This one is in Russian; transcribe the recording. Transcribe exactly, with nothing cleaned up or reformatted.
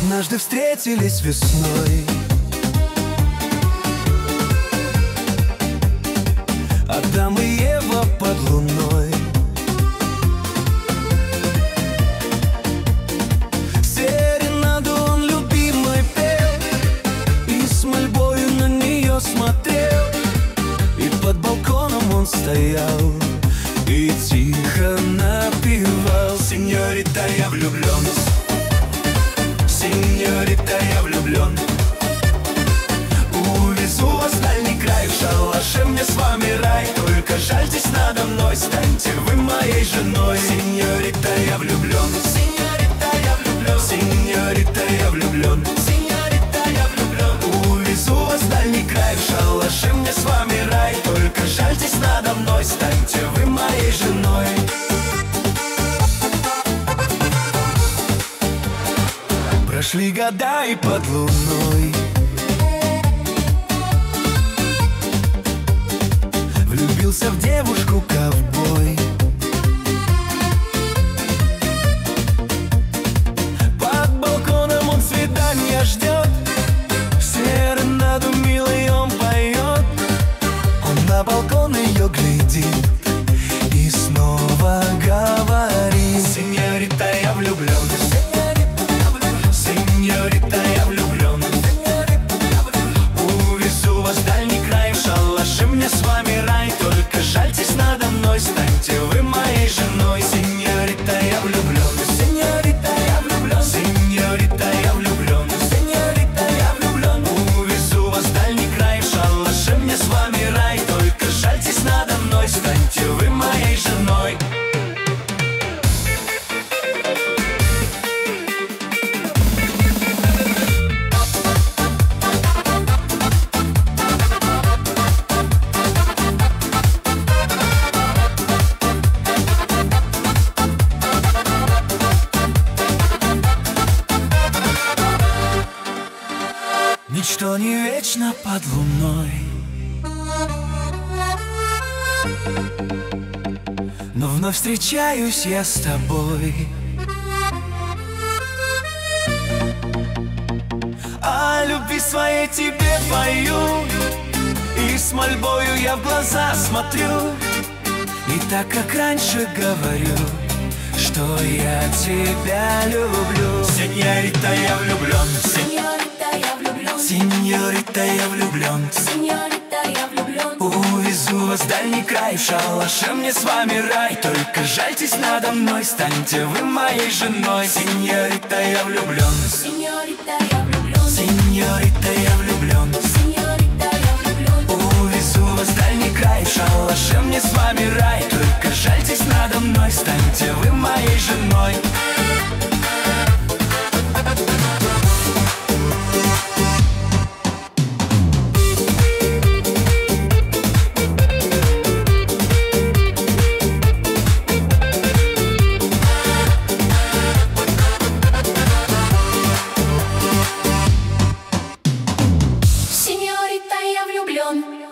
Однажды встретились весной. Адам и Ева под луной. Серенаду он любимой пел и с мольбою на нее смотрел. И под балконом он стоял и тихо напевал: сеньорита, я влюблен, сеньорита, я влюблен. Увезу вас в дальний край, в шалаше мне с вами рай. Только жальтесь надо мной, станьте вы моей женой. Сеньорита, я влюблен, сеньорита, я влюблен, сеньорита, я влюблен, сеньорита, я влюблен. Увезу вас в дальний край, в шалаше мне с вами рай. Только жальтесь надо мной, станьте вы моей женой. Прошли года и под луной влюбился в девушку ковбой. Под балконом он свидания ждет, серенаду милый он поет. Он на балкон ее глядит и снова говорит: сеньорита, я влюблен, сеньорита, я влюблен. Увезу вас в дальний край, в шалаше мне с вами рай. Только жальтесь надо мной, станьте вы моей женой. Сеньорита, я влюблен, сеньорита, я влюблен, сеньорита, я влюблен, сеньорита, я влюблен. Увезу вас в дальний край, в шалаше мне с вами рай. Только жальтесь надо мной, станьте вы моей женой. Ничто не вечно под луной, но вновь встречаюсь я с тобой. О любви своей тебе пою, и с мольбою я в глаза смотрю. И так, как раньше говорю, что я тебя люблю. Сеньорита, я влюблен, Сеньорита, я влюблен, сеньорита, я влюблен. сеньорита, я влюблен. Увезу вас в дальний край, в шалаше мне с вами рай. Только жальтесь надо мной, станьте вы моей женой. Сеньорита, я влюблен, Сеньорита, я влюблен, сеньорита, я влюблен. сеньорита, я влюблен. Увезу вас в дальний край, в шалаше мне с вами рай. Только жальтесь надо мной, станьте вы моей женой. Сеньорита, я влюблен.